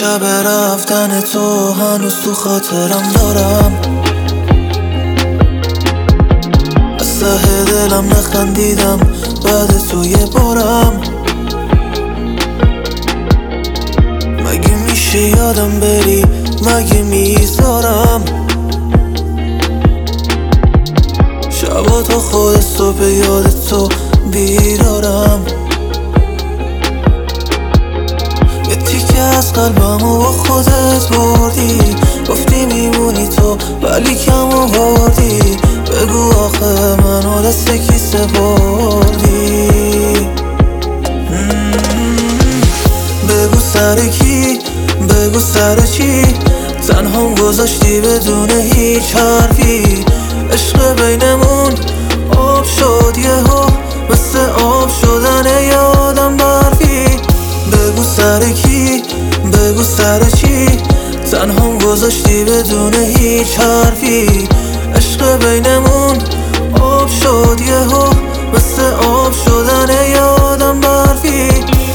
شب رفتن تو هنوز تو خاطرم دارم، از ته دلم نخندیدم بعد تو یه بارم. مگه میشه یادم بری، مگه میذارم شبا تا خود صبح یاد تو بیدارم. یه تیکه از قلبمو با خودت بردی، گفتی میمونی تو ولی کم آوردی. بگو آخه منو دست کی سپردی؟ بگو سر کی، بگو سر چی تنهام گذاشتی بدون هیچ حرفی. عشق بینمون آب شد یهو، مثل آب شدن یه آدم برفی. بگو سر کی، بگو سر چی تنهام گذاشتی بدون هیچ حرفی. عشق بینمون آب شد یهو، مثل آب شدن یه آدم برفی.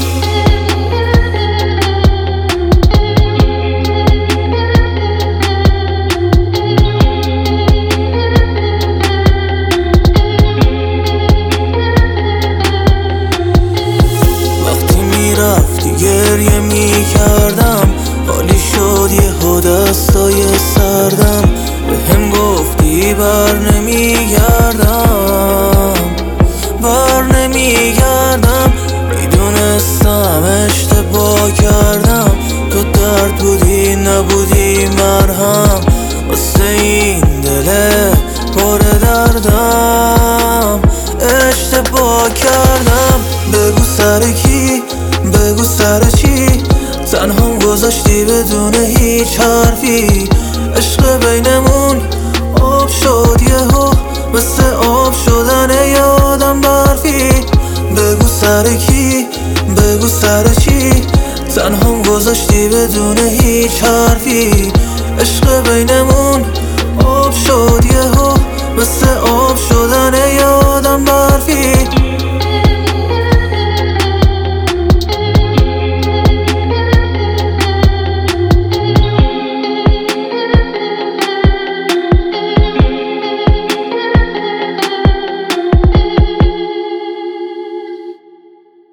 گریه میکردم حالی شد یهو دستای سردم. بهم گفتی بر نمیگردم، بر نمیگردم. میدونستم اشتباه کردم، تو درد بودی نبودی مرهم واسه این دل پر دردم. اشتباه کردم. بگو سر کی، بگو سر چی تنهام گذاشتی بدون هیچ حرفی. عشق بینمون آب شد یهو، مثل آب شدن یه آدم برفی. بگو سر کی، بگو سر چی تنهام گذاشتی بدون هیچ حرفی. عشق بینمون آب شد